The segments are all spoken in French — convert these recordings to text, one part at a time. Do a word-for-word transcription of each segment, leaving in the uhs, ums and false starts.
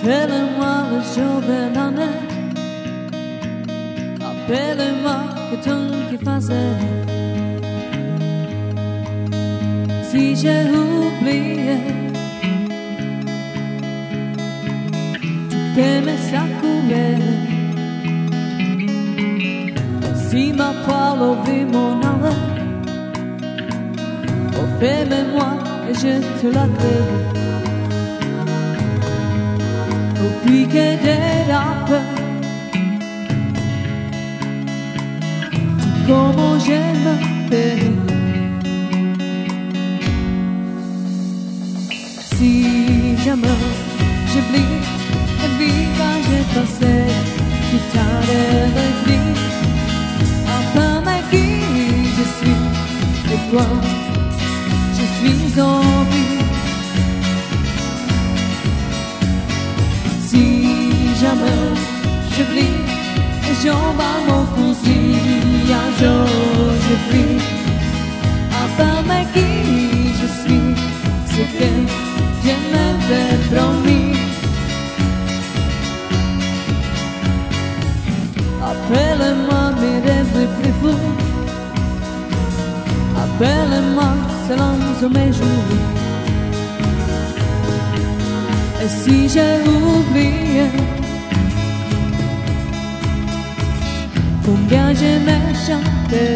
Appelle-moi le jour de l'année, appelle-moi que ton qui fasse. Si j'ai oublié, tu peux me secouer. Si ma parole ouvrit mon âme, oh fais-moi et je te l'accueille. Oublie que dès la peur, comment je m'appelle. Si jamais j'oublie la vie que j'ai passée, qui t'a réveillé, appelle-moi qui je suis, et toi, je suis en vie. Si jamais j'oublie et j'en bats mon fusil, un jour je prie, appelle-moi qui je suis, c'est que je m'avais promis. Appelle-moi mes rêves les plus fous, appelle-moi selon mes jours. Et si j'ai oublié combien j'aimais chanter,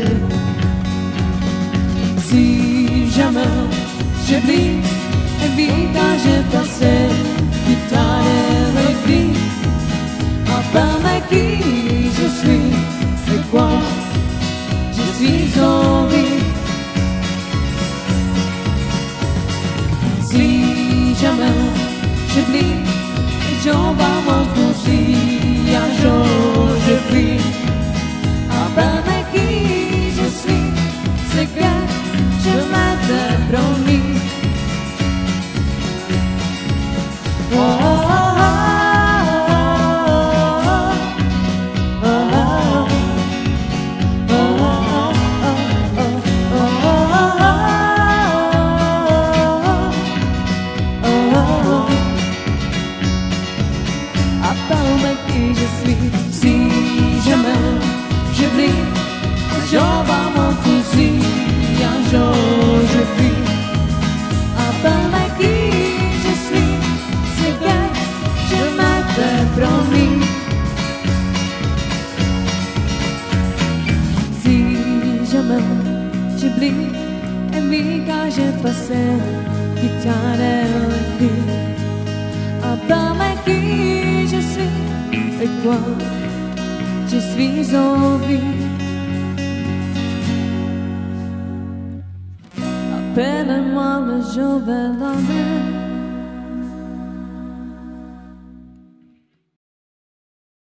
si jamais j'oublie la vie que j'ai passée, qui t'a réveillé, appelle-moi qui je suis, et quoi je suis en vie. Si jamais j'oublie et j'en bats mon fusil, un jour je prie, appelle-moi qui je suis, c'est que je m'avais promis. Oh, oh, oh, appelle-moi qui je suis, si jamais j'oublie, j'en bats mon fusil, un jour je prie, appelle-moi qui je suis, c'est que je m'avais promis. Si jamais j'oublie la vie que j'ai passée, qui t'a réveillé, appelle-moi qui je suis, et quoi je suis en vie. Appelle-moi le jour de la mer.